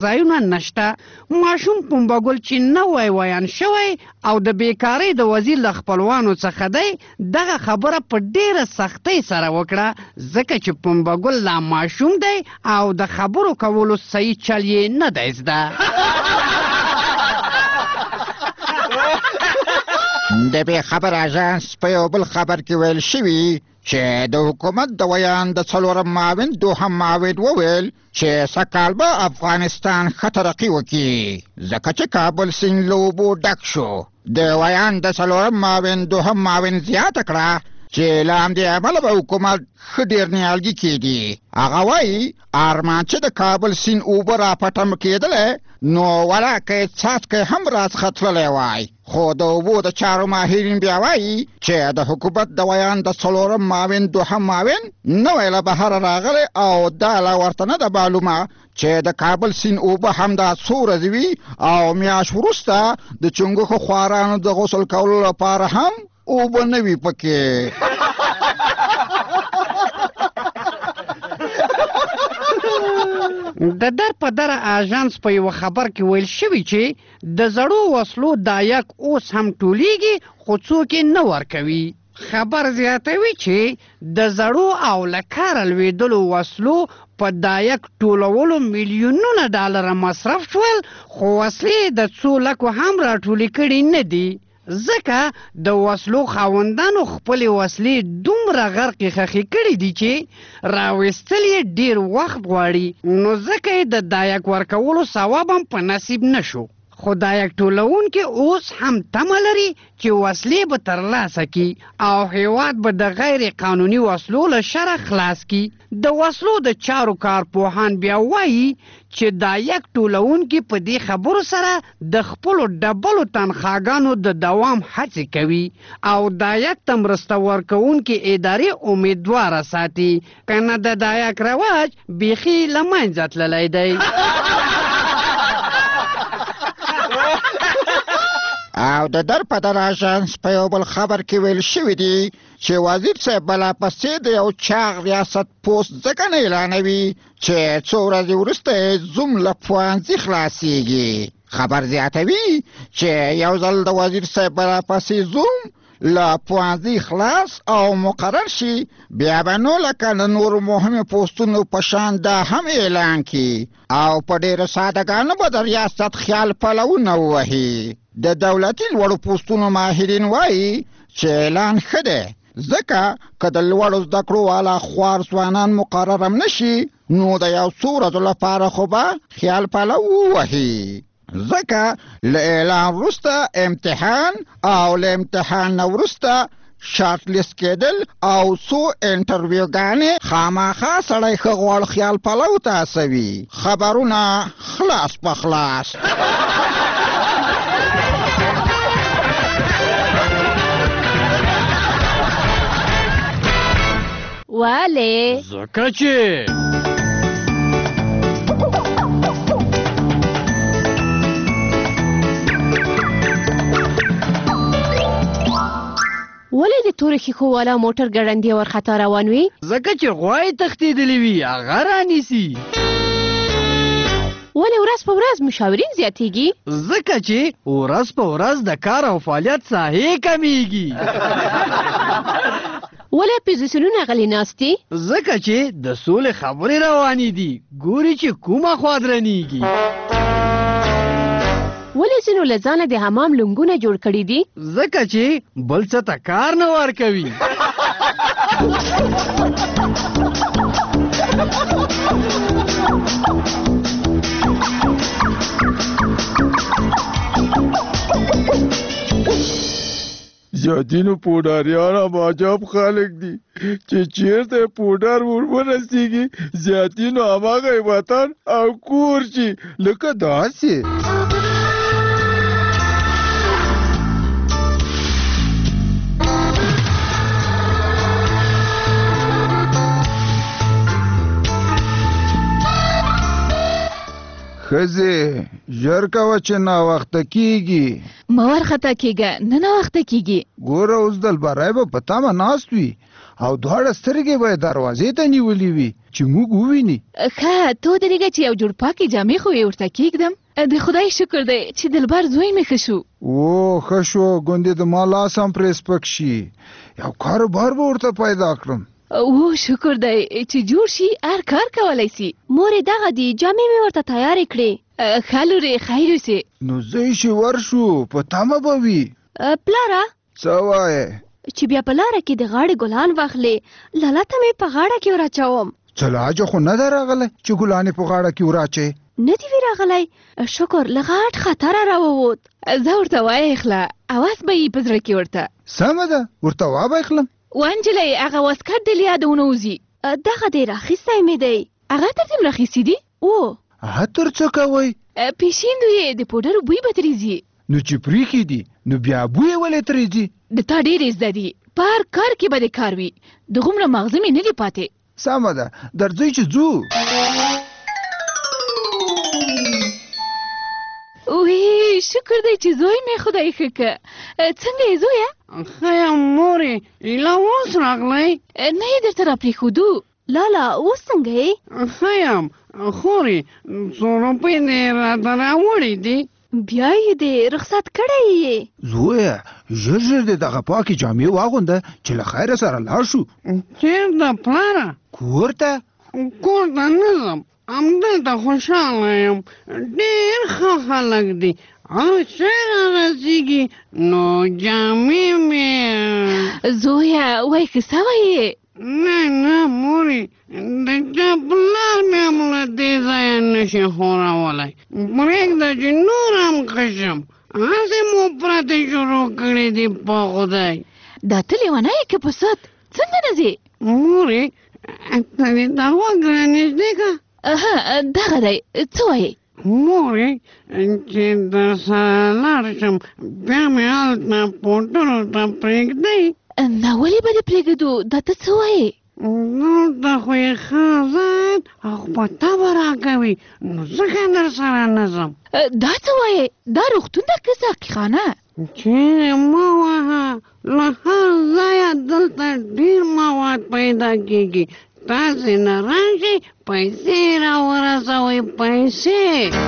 ځایونه نشته. ماشوم پنبه ګل چې نوی ویان شوی او د بیکارۍ د وزیر له خپلوانو څخه دی، دغه خبره په ډېره سختۍ سره وکړه، ځکه چې پنبه ګل لا ماشوم دی او د خبرو کولو صحیح چل یې نه دی زده. د بې خبر اژانس په یو بل خبر کې ویل شوي چې د حکومت د ویان د څلورم معاون دوهم معاون وویل چې سږکال به افغانستان ښه ترقي وکړي، ځکه چې کابل سیند له اوبو ډک شو. د ویان د څلورم معاون دوهم معاون زیاته کړه چې له همدې امله به حکومت ښه ډېر نیالګي کېږي. هغه وایي ارمان چې د کابل سیند اوبه راپټم کېدلی نو ولاکه څاڅکی هم راڅخه تللی وای، خو د اوبو د چارو ماهرین بیا وایي چې د حکومت د ویان د څلورم معاون دوهم معاون نوی له بهره راغلی او دا لا ورته نه ده معلومه چې د کابل سیند اوبه همدا څو ورځې وي او میاشت وروسته د چنګښو خوارانو د غسل کولو لپاره هم اوبه نه وي پکې. د در په دره اژانس په یوه خبر کې ویل شوي چې د زړو وسلو دایک اوس هم ټولیږي خو څوک یې نه ورکوي. خبر زیاتوي چې د زړو او له کاره لوېدلو وسلو په دایک ټولولو میلیونونه ډالره مصرف شول، خو وسلې د څو لکو هم راټولې کړي نه دي، ځکه د وسلو خاوندانو خپلې وسلې دومره غرقې خښې کړي دي چې راویستل یې ډېر وخت غواړي، نو ځکه یې د دایک ورکولو ثواب هم په نصیب نشو. خو دایک ټولونکي اوس هم تمه لري چې وسلې به ترلاسه کړي او هیواد به د غیر قانوني وسلو له شره خلاص کړي. د وسلو د چارو کارپوهان بیا وایي چې دایک ټولونکي په دې خبرو سره د خپلو ډبلو تنخواګانو د دوام هڅې کوي او دایک ته مرسته ورکوونکي ادارې امیدواره ساتي، کنه د دایک رواج بیخي له منځه تللی دی. او د در په در اژانس په یو بل خبر کې ویل شوي دي چې وزیر صاحب بلاپسې د یو چاغ ریاست پوست ځکه نه اعلانوي چې څو ورځې وروسته یې زوم له پوهنځي خلاصېږي. خبر زیاتوي چې یو ځل د وزیر صاحب بلاپسې زوم له پوهنځي خلاص او مقرر شي بیا به نو لکه د نورو مهمو پوستونو په شان دا هم اعلان کړي او په ډېرو سادهګانو به د ریاست خیال پلونه ووهي. د دولتي لوړو پوستونو ماهرین وایي چې اعلان ښه دی، ځکه که د لوړو زده کړو والا خوار ځوانان مقرر هم نشي نو د یو څو ورځو لپاره خو به خیال پلو ووهي، ځکه له اعلان وروسته امتحان او له امتحان نه وروسته شارټ لیست کېدل او څو انټرویوګانې خامخا سړی ښه غوړ خیال پلو ته هڅوي. خبرونه خلاص په خلاص. ولې؟ ځکه چې ولې د تورو ښیښو والا موټر ګړندي ورخطا روان وي؟ ځکه چې غوا یې تښتېدلې وي، هغه رانیسي. ولې ورځ په ورځ مشاورین زیاتېږي؟ ځکه چې ورځ په ورځ د کار او فعالیت ساحې کمیږي. ولې اپوزیسیونونه غلي ناست دي؟ ځکه چې د سولې خبرې روانې دي، ګوري چې کومه خوا درنیږي. ولې ځینو له ځانه د حمام لنګونه جوړ کړي دي؟ ځکه چې بل څه ته کار نه ورکوي. زیاتینو پوډاریان هم عجب خلک دي چې چیرته پوډر ورسیږي زیاتینو هماغه وطن او کور شي لکه داسې. ښځې ژر کوه چې ناوخته کېږي. مه وارخطا کېږه، نه ناوخته کېږي. ګوره اوس دلبری به په تمه ناست وي او دواړه سترګې به دروازې ته نیولې وي چې موږ وویني. ښه تو درېږه چې یو جوړ پاکې جامې خو یې ورته کېږدم. د خدای شکر دی چې دلبر زوی مې ښه شو. ښه شو، ګوندې د ما لاس هم پرې سپک شي، یو کاروبار به ورته پیدا کړم. شکر دی چې جوړ شي هر کار کولی سي. مورې دغه دي جامې مې ورته تیارې کړې. ښه لورې خیر اوسې. نو زه چې ورشو په تمه به وي. پلاره څه وایې؟ چې بیا په لاره کې د غاړې ګلان واخلې، لاله ته مې په غاړه کې وراچوم. څه لاجه خو نه ده راغلی چې ګلانې په غاړه کې وراچې؟ نه دي وی راغلی، شکر له غاټ خطره راووت. زه ورته وایخله اواز به یې په زړه کې ورته. سمه ده، ورته وابایخلم. وانجلۍ هغه واسکټ دې له یاده ونوځي. دغه دی راخیستی مې دی. هغه تر دې راخیستي دي؟ عطر څه کوئ؟ پیشیندو یې د پوډرو بوی به ترېځي. نو چې پرېښي دي نو بیا بوی ولې ترېځي؟ د تا ډېرې زده دي، په هر کار کې به د کار وي. دغومره مغزه مې نه دي پاتې. سمه ده، درځئ چې ځو. شکر دی چې زوی مې خدای ښه که. څنګه یې زویه؟ ښه یم مورې، ایله اوس راغلی؟ نه یې درته راپرېښودو. لالا اوس څنګه یې؟ ښه یم خورې، څو روپۍ دې راته راوړې دي؟ بیا یې دې رخصت کړی یې؟ زویه ژر ژر دې دغه پاکې جامې واغونده چې له خیره سره لاړ شو. چېرته پلاره؟ کور ته. کور ته نه ځم، همدلته خوشحاله یم، ډېر ښه خلک دي. او چې را رسېږي نو جامې مې. زویه وایي ښه سوی یې؟ نه مورې، د چا پلار مې هم له دې ځایه نشي خورولی. پرېږده چې نور هم ښه شم. هسې مو پرتې شروع کړې دي په خدای. دا ته لیونی یې که په سد څنګه نه ځې؟ مورې ته دې دا غوږ رانږدې که. دغه دی، څه وایې؟ مورې چې درسره لاړ شم بیا مې هلته پوټرو ته پرېږدئ؟ نه ولې به دې پرېږدو؟ دا ته څه وایې؟ دلته خو یې ښه ذات او په طبع راکوي، نو ځکه در سره نه ځم. دا څه وایې؟ دا روغتون ده که ساقیخانه؟ چیرې مه وهه، له هر ځایه دلته ډېر مواد پیدا کېږي. تاسې نه راشئ پیسې راورسوئ، پیسې.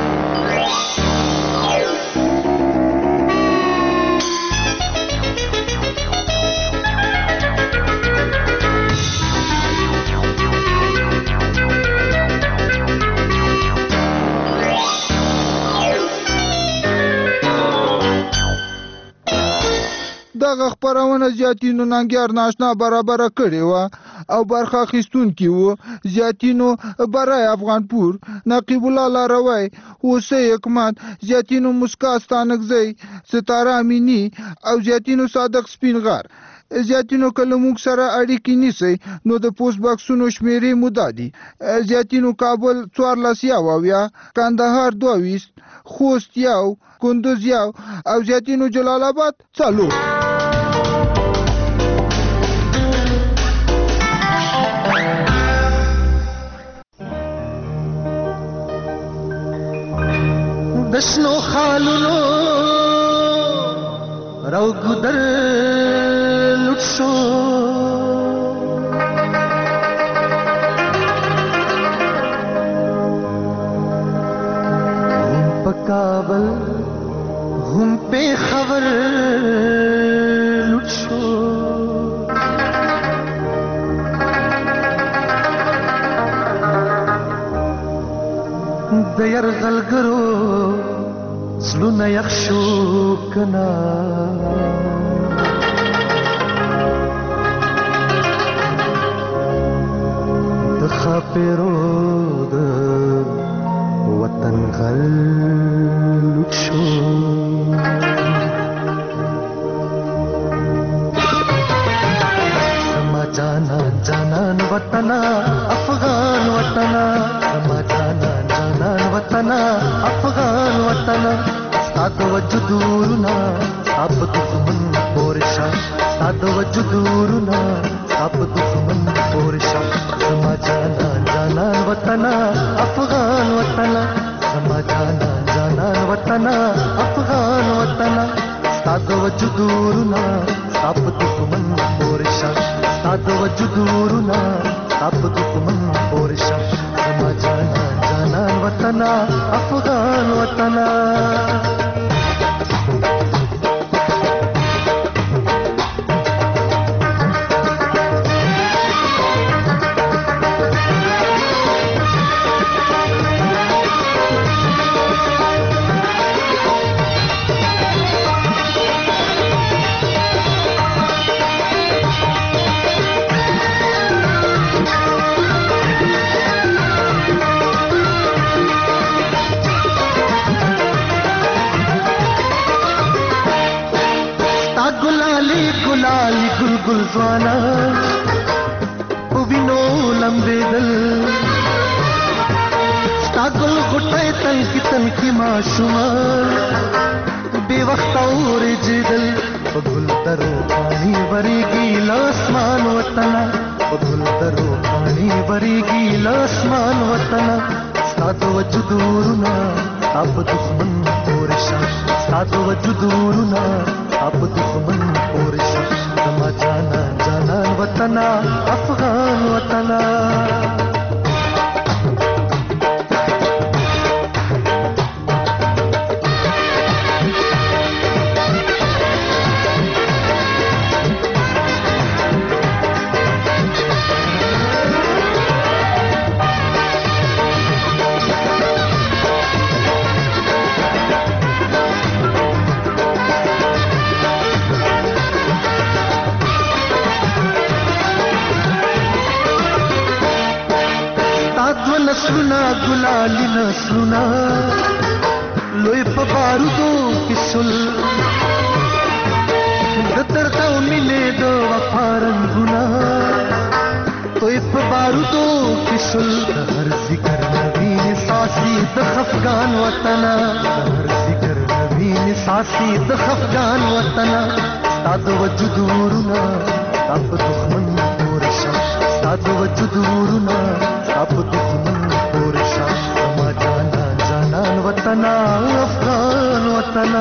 دغه خپرونه زیاتینو ننګیار ناشنا برابره کړې وه او برخه اخیستونکي وو زیاتینو برای افغانپور، نقیب الله لاروی، حسین حکمت، زیاتینو مسکا ستانکزی، ستاره امینی او زیاتینو صادق سپینغر. زیاتینو که له موږ سره اړیکې نیسئ نو د پوسټ باکسونو شمېرې مو دا دي: زیاتینو کابل 14 کندهار 22 خوست 1 کندوز 1 او زیاتینو جلال آباد 4. د شنو خالونو راو ګدر لټ شو هم په کابل هم په خبر لټ شو د يرغلګرو زلونه یخ شو کنا د خاپیرو د وطن غل لوټ شو سما جانان وطن افغان وطن سما جانان وطن افغان وطن ستاد وجودورنا سب دښمن پورشا ستاد وجودورنا سب دښمن پورشا سما جانان وطن افغان وطن سما جانان وطن افغان وطن ستاد وجودورنا سب دښمن پورشا ستا د وجودورنا تپ دښمن پورشا زما جانان جانان وطنا افغان وطنا गुलाली गुलगुल ज्वाला उबिनो लंबे दल स्टागुल गुटाए तन की मासूमा बेवक्त और जिदल गुल दरो पानी भरेगी लासमान वतना गुल दरो पानी भरेगी लासमान वतना साद वजुदूरना अब दुश्मन पोरशा साद वजुदूरना अब दुश्मन पोरशा زما جانان جانان وطنا افغان وطنا नसलुना गुलाली नसलुना लोई पबारुदो किसुल दर्द मिले दो वफारंगुना तोई पबारुदो किसुल हर जिक्र नवीन सासी दखफगान वतना हर जिक्र नवीन सासी दखफगान वतना साद वजुदूरना तब दुश्मन पोरशा साद वजुदूरना तब दुश्मन पोरशा زما جانان جانان وطنا افغان وطنا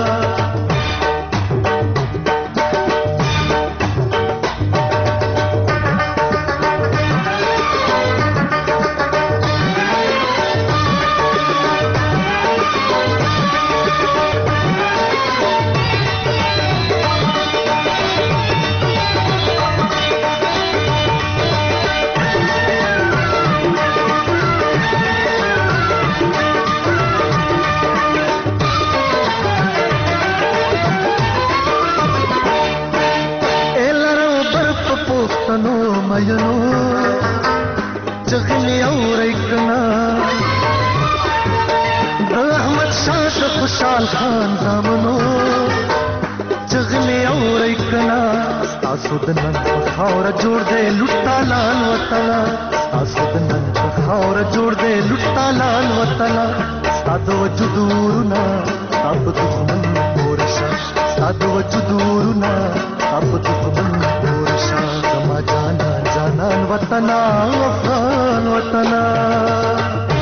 मयनो जगने और इकना अहमद शाह खुशाल खान दामनो जगने और इकना आसुदनन खावर जोड़ दे लुट्टा लाल वतना आसुदनन खावर जोड़ दे लुट्टा लाल वतना साद वजुदूरना अब दुश्मन पोरशा साद वजुदूरना अब दुश्मन पोरशा زما جانان جانان وطنا افغان وطنا